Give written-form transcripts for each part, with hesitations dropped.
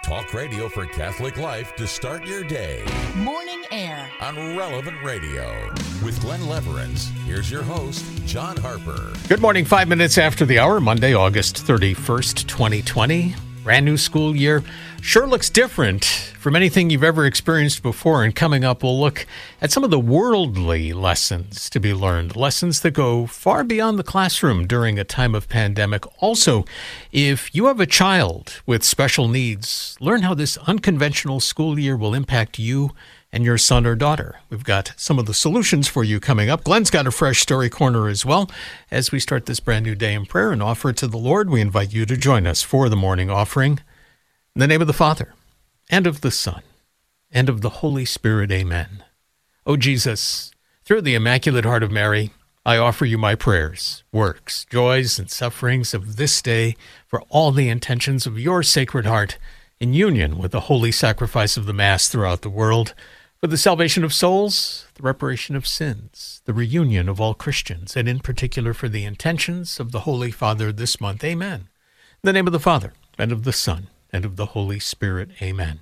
Talk radio for Catholic life to start your day. Morning Air On Relevant Radio. With Glenn Leverance, here's your host, John Harper. Good morning, 5 minutes after the hour, Monday, August 31st, 2020. Brand new school year. Sure looks different from anything you've ever experienced before. And coming up, we'll look at some of the worldly lessons to be learned, lessons that go far beyond the classroom during a time of pandemic. Also, if you have a child with special needs, learn how this unconventional school year will impact you and your son or daughter. We've got some of the solutions for you coming up. Glenn's got a fresh story corner as well. As we start this brand new day in prayer and offer it to the Lord, we invite you to join us for the morning offering. In the name of the Father, and of the Son, and of the Holy Spirit, amen. O Jesus, through the Immaculate Heart of Mary, I offer you my prayers, works, joys, and sufferings of this day for all the intentions of your Sacred Heart, in union with the holy sacrifice of the Mass throughout the world, for the salvation of souls, the reparation of sins, the reunion of all Christians, and in particular for the intentions of the Holy Father this month. Amen. In the name of the Father, and of the Son, and of the Holy Spirit. Amen.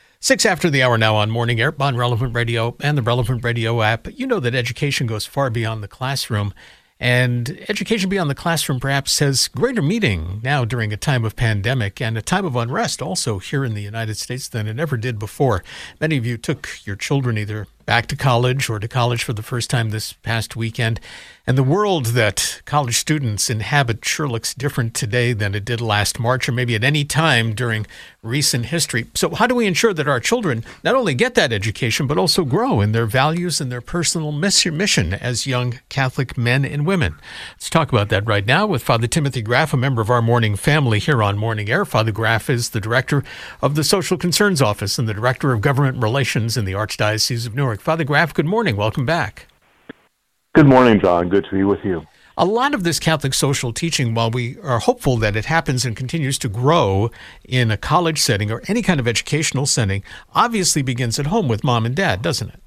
6 after the hour now on Morning Air, on Relevant Radio and the Relevant Radio app. You know that education goes far beyond the classroom. And education beyond the classroom perhaps has greater meaning now during a time of pandemic and a time of unrest also here in the United States than it ever did before. Many of you took your children either back to college or to college for the first time this past weekend. And the world that college students inhabit sure looks different today than it did last March or maybe at any time during recent history. So how do we ensure that our children not only get that education, but also grow in their values and their personal mission as young Catholic men and women? Let's talk about that right now with Father Timothy Graff, a member of our morning family here on Morning Air. Father Graff is the director of the Social Concerns Office and the director of Government Relations in the Archdiocese of Newark. Father Graff, good morning. Welcome back. Good morning, John. Good to be with you. A lot of this Catholic social teaching, while we are hopeful that it happens and continues to grow in a college setting or any kind of educational setting, obviously begins at home with mom and dad, doesn't it?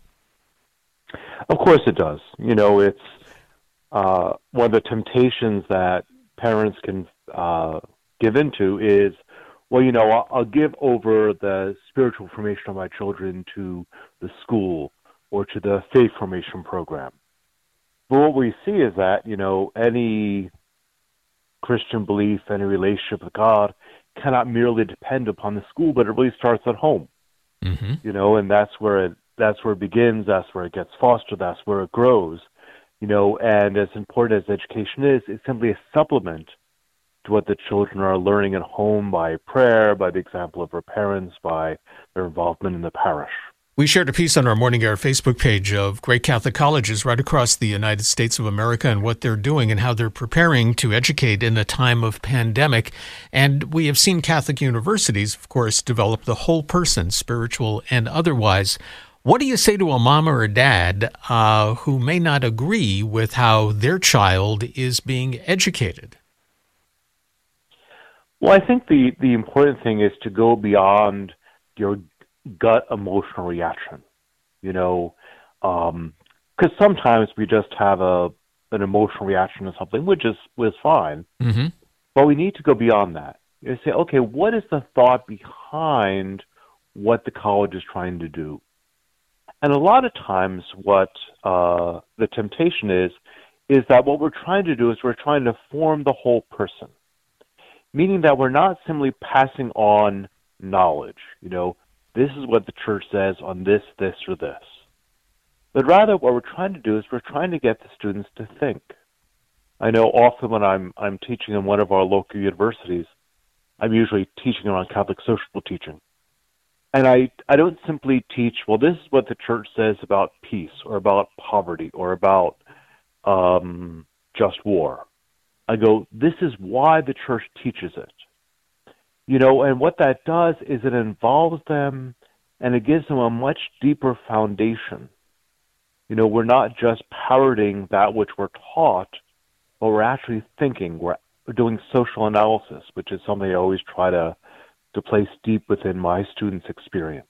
Of course it does. You know, it's one of the temptations that parents can give into is, well, you know, I'll give over the spiritual formation of my children to the school or to the faith formation program. But what we see is that, you know, any Christian belief, any relationship with God cannot merely depend upon the school, but it really starts at home. Mm-hmm. You know, and that's where it begins, that's where it gets fostered, that's where it grows. You know, and as important as education is, it's simply a supplement to what the children are learning at home by prayer, by the example of their parents, by their involvement in the parish. We shared a piece on our Morning Air Facebook page of great Catholic colleges right across the United States of America and what they're doing and how they're preparing to educate in a time of pandemic. And we have seen Catholic universities, of course, develop the whole person, spiritual and otherwise. What do you say to a mom or a dad who may not agree with how their child is being educated? Well, I think the important thing is to go beyond your gut emotional reaction, you know, because sometimes we just have an emotional reaction to something, which is fine, mm-hmm. But we need to go beyond that. You say, okay, what is the thought behind what the college is trying to do? And a lot of times what the temptation is that what we're trying to do is we're trying to form the whole person, meaning that we're not simply passing on knowledge, you know, this is what the church says on this, or this. But rather what we're trying to do is we're trying to get the students to think. I know often when I'm teaching in one of our local universities, I'm usually teaching around Catholic social teaching. And I don't simply teach, well, this is what the church says about peace or about poverty or about just war. I go, this is why the church teaches it. You know, and what that does is it involves them and it gives them a much deeper foundation. You know, we're not just parroting that which we're taught, but we're actually thinking. We're doing social analysis, which is something I always try to place deep within my students' experience.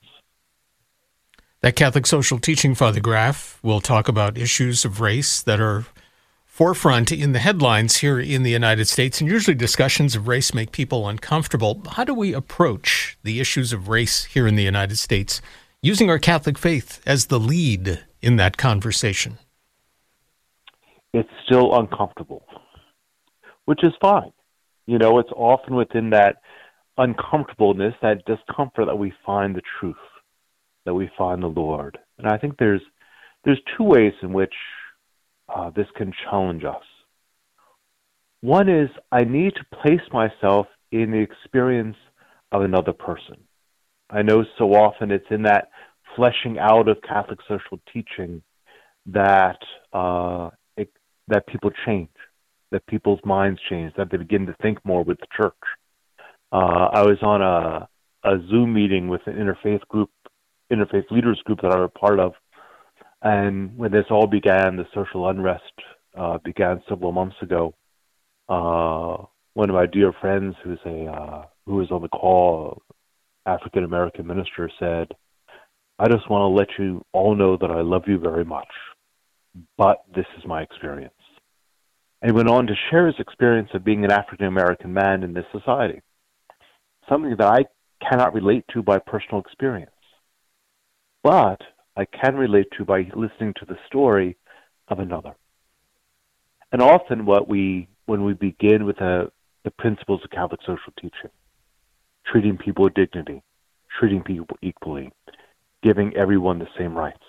That Catholic social teaching, Father Graff, will talk about issues of race that are forefront in the headlines here in the United States, and usually discussions of race make people uncomfortable. How do we approach the issues of race here in the United States using our Catholic faith as the lead in that conversation? It's still uncomfortable, which is fine. It's often within that uncomfortableness, that discomfort, that we find the truth, that we find the Lord. And I think there's two ways in which this can challenge us. One is I need to place myself in the experience of another person. I know so often it's in that fleshing out of Catholic social teaching that that people change, that people's minds change, that they begin to think more with the church. I was on a Zoom meeting with an interfaith leaders group that I'm a part of, and when this all began, the social unrest began several months ago. One of my dear friends, who was on the call, African American minister, said, "I just want to let you all know that I love you very much, but this is my experience." And he went on to share his experience of being an African American man in this society, something that I cannot relate to by personal experience, but I can relate to by listening to the story of another. And often when we begin with the principles of Catholic social teaching, treating people with dignity, treating people equally, giving everyone the same rights,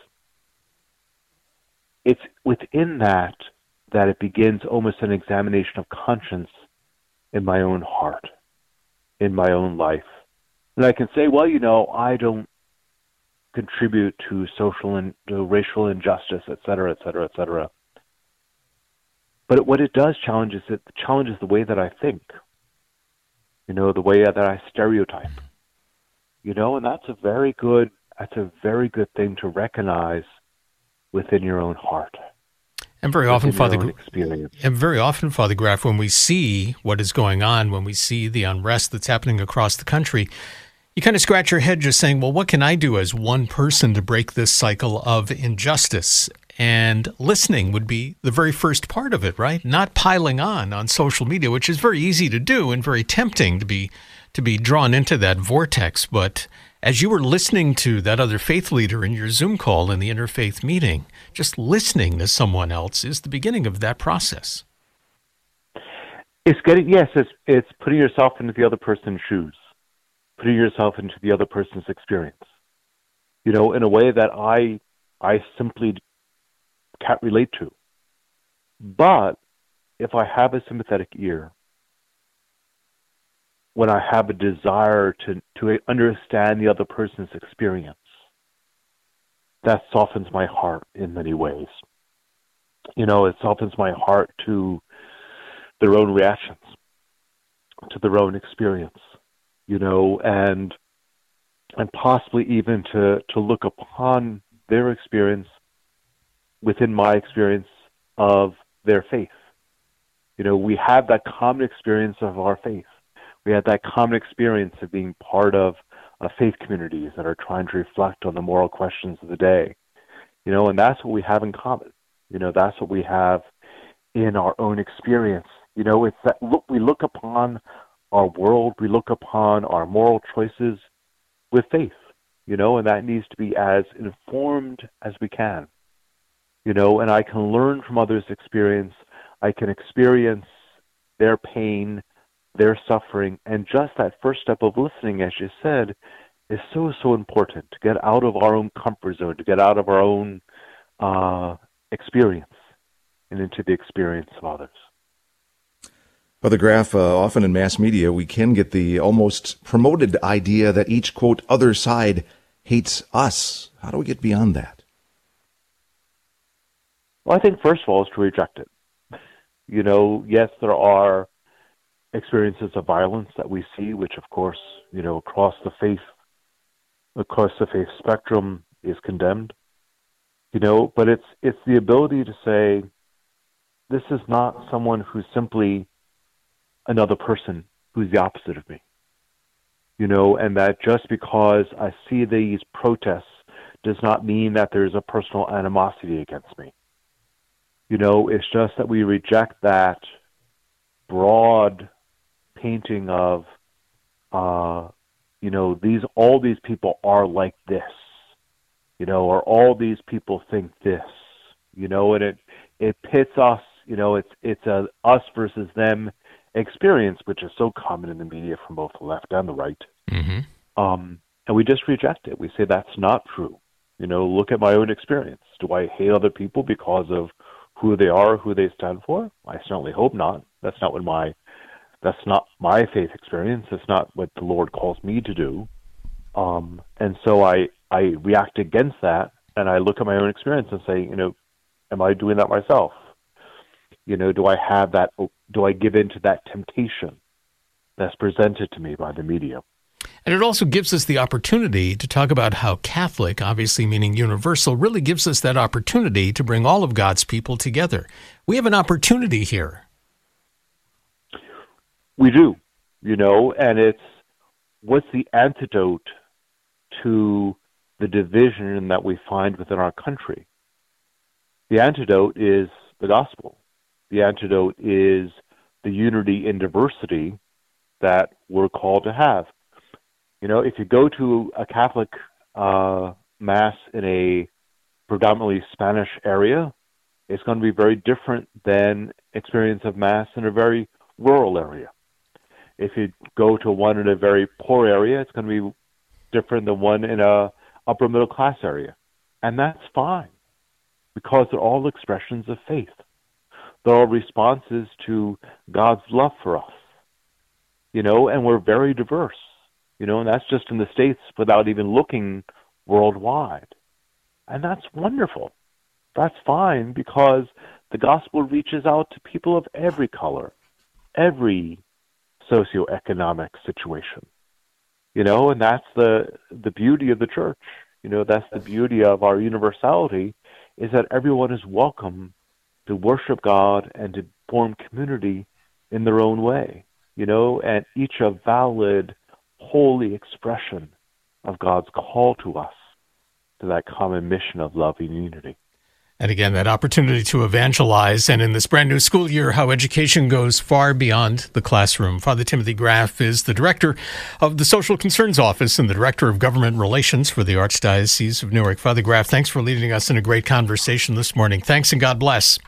it's within that it begins almost an examination of conscience in my own heart, in my own life. And I can say, well, I don't contribute to social and racial injustice, et cetera, et cetera, et cetera. But what it does challenge is it challenges the way that I think, the way that I stereotype, and that's a very good thing to recognize within your own heart. And very often, Father Graff, when we see what is going on, when we see the unrest that's happening across the country, you kind of scratch your head just saying, well, what can I do as one person to break this cycle of injustice? And listening would be the very first part of it, right? Not piling on social media, which is very easy to do and very tempting to be drawn into that vortex. But as you were listening to that other faith leader in your Zoom call in the interfaith meeting, just listening to someone else is the beginning of that process. It's putting yourself into the other person's shoes, putting yourself into the other person's experience, in a way that I simply can't relate to. But if I have a sympathetic ear, when I have a desire to understand the other person's experience, that softens my heart in many ways. It softens my heart to their own reactions, to their own experience, and possibly even to look upon their experience within my experience of their faith. We have that common experience of our faith. We have that common experience of being part of faith communities that are trying to reflect on the moral questions of the day. And that's what we have in common. That's what we have in our own experience. It's that we look upon our world, we look upon our moral choices with faith, and that needs to be as informed as we can. And I can learn from others' experience. I can experience their pain, their suffering, and just that first step of listening, as you said, is so, so important, to get out of our own comfort zone, to get out of our own experience and into the experience of others. Father Graff, often in mass media, we can get the almost promoted idea that each, quote, other side hates us. How do we get beyond that? Well, I think first of all is to reject it. Yes, there are experiences of violence that we see, which of course, across the faith spectrum is condemned. But it's the ability to say, this is not someone who's simply another person who's the opposite of me. And that just because I see these protests does not mean that there's a personal animosity against me. It's just that we reject that broad painting of, all these people are like this, or all these people think this, and it pits us, it's a us versus them experience, which is so common in the media from both the left and the right. Mm-hmm. And we just reject it. We say that's not true. Look at my own experience. Do I hate other people because of who they are, who they stand for? I certainly hope not. That's not my faith experience. That's not what the Lord calls me to do. And so I react against that, and I look at my own experience and say, am I doing that myself? Do I have that? Do I give in to that temptation that's presented to me by the media? And it also gives us the opportunity to talk about how Catholic, obviously meaning universal, really gives us that opportunity to bring all of God's people together. We have an opportunity here. We do, and it's what's the antidote to the division that we find within our country? The antidote is the gospel. The antidote is the unity in diversity that we're called to have. If you go to a Catholic Mass in a predominantly Spanish area, it's going to be very different than experience of Mass in a very rural area. If you go to one in a very poor area, it's going to be different than one in a upper middle class area. And that's fine, because they're all expressions of faith. They're all responses to God's love for us, and we're very diverse, and that's just in the States without even looking worldwide. And that's wonderful. That's fine, because the gospel reaches out to people of every color, every socioeconomic situation, and that's the beauty of the church. That's the beauty of our universality, is that everyone is welcome to worship God and to form community in their own way, and each a valid, holy expression of God's call to us to that common mission of love and unity. And again, that opportunity to evangelize, and in this brand new school year, how education goes far beyond the classroom. Father Timothy Graff is the director of the Social Concerns Office and the director of government relations for the Archdiocese of Newark. Father Graff, thanks for leading us in a great conversation this morning. Thanks, and God bless.